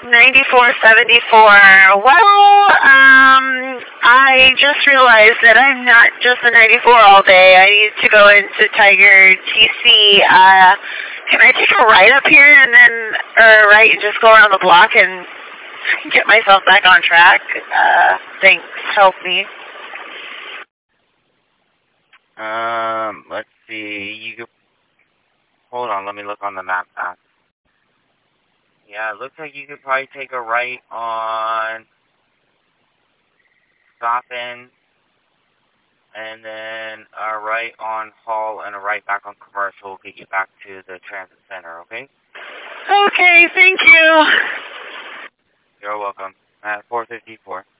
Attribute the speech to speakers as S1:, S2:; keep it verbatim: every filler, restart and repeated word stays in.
S1: ninety-four seventy-four. Well, um, I just realized that I'm not just a ninety-four all day. I need to go into Tiger T C. Uh, can I take a right up here and then, or right and just go around the block and get myself back on track? Uh, thanks. Help me.
S2: Um, let's see. You could hold on. Let me look on the map now. Yeah, it looks like you could probably take a right on Stoppin, and then a right on Hall, and a right back on Commercial will get you back to the transit center, okay?
S1: Okay, thank you.
S2: You're welcome. At four fifty-four.